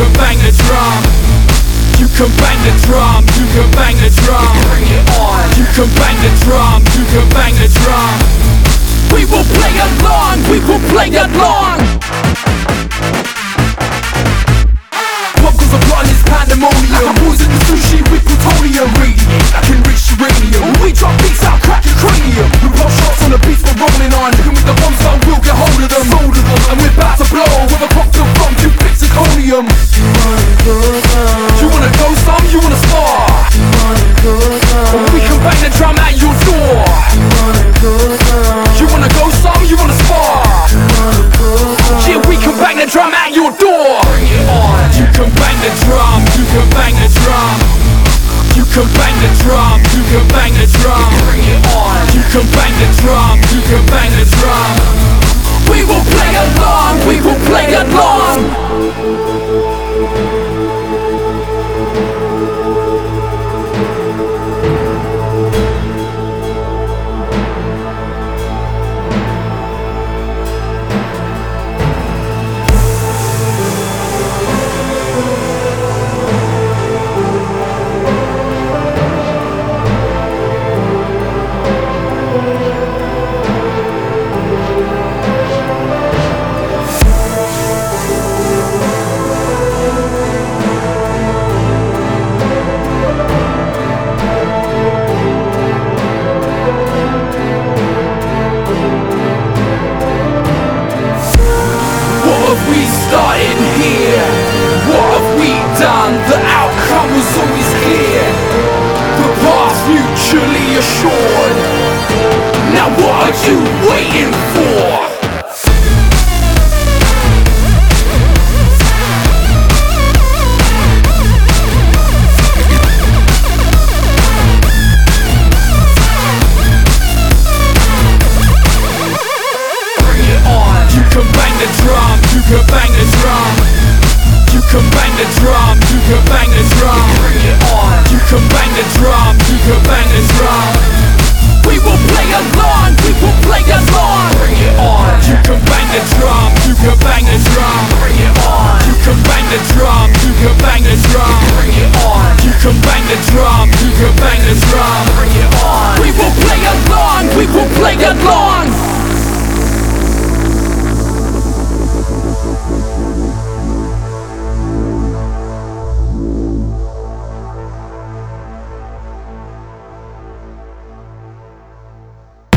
can bang the drum. You can bang the drum, you can bang the drum. Bring it on. You can bang the drum, you can bang the drum. We will play along, we will play along. What goes on is pandemonium. Poison the sushi with plutonium. Radiate like enriched uranium. When we drop beats out, crack your cranium. We pop shots on the beats we're rolling on. Looking with the bombs, but we'll get hold of them. Sold of them, and we're about to blow. With a cocktail from you, zirconium. You wanna go some, you wanna spar. We can bang the drum at your door. You wanna go some, you wanna spar. Yeah, we can bang the drum at your door. Bring it on. You can bang the drum, you can bang the drum. You can bang the drum, you can bang the drum. Bring it on. You can bang the drum, you can bang the drum. We will play along, we will play along. Started here, what have we done? The outcome was always clear. The path mutually assured. Now what are you waiting for? You can bang the drum, you can bang the drum. You can bang the drum, you can bang the drum. Bring it on. You can bang the drum, you can bang the drum. We will play along, we will play along. Bring it on. You can bang the drum, you can bang the drum. Bring it on. You can bang the drum, you can bang the drum. Bring it on. You can bang the drum, you can bang the drum. Bring it on. We will play along, we will play along.